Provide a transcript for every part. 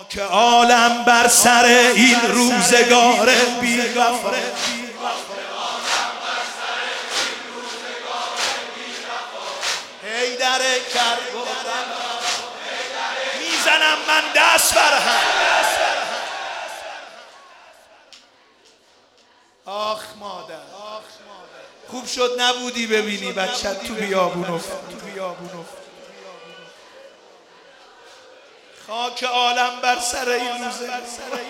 خاک عالم بر سر این روزگار بی وفا. حیدر کربلا میزنم من دست بر هم. آخ مادر، خوب شد نبودی ببینی بچت تو بیابون افتاد. خاک عالم بر سر این روزگار.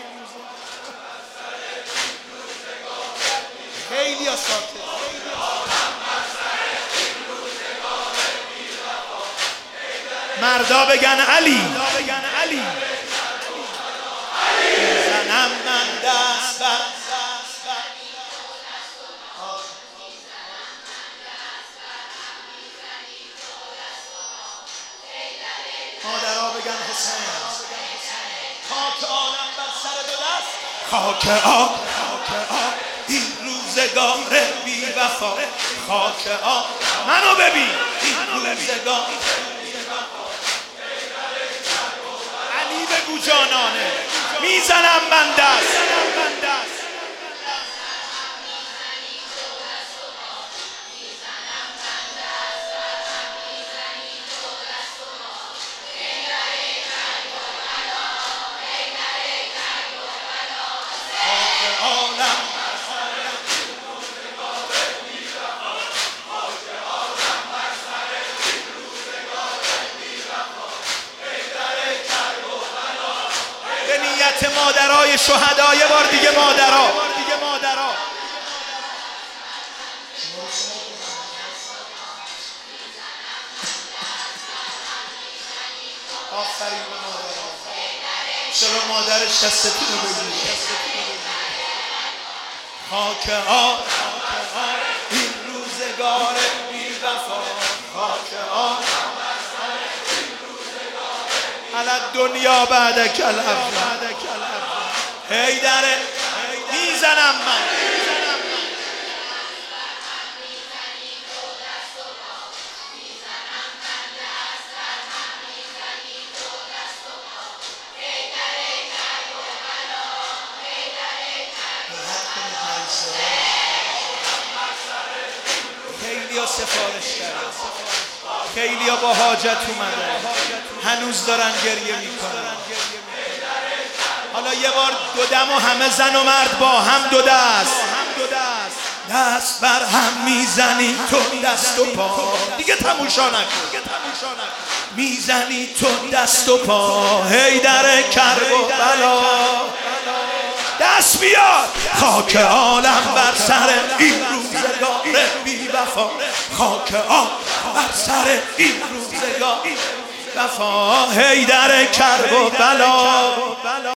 خیلی ساکت. مردا بگن علی. زنم من دست بر مادرها بگن حسین. خاک عالم بر سر دو دست. خاک عالم این روزگار بی وفا. خاک عالم منو ببین این روزگار. علی بگو جانانه میزنم من دست. به نیت مادرای شهدا یه بار دیگه مادرها. آفرین به مادرها. چرا مادرش دستتون رو بگیرید. خاک عالم این روزگار بی وفا. خاک عالم علی الدنیا بعدک الافضل. حیدر میزنم من. خیلی ها سفارش کردن، خیلی ها با حاجت اومدن، هنوز دارن گریه میکنن. حالا یه بار دو دم و همه زن و مرد با هم دو دست بر هم میزنی تو دست و پا. دیگه تموشا نکن. میزنی تو دست و پا. حیدر کربلا دست بیار. خاک عالم بر سر این روزگار بی وفا. خاک عالم بر سر این روزگار وفا. حیدر کربلا.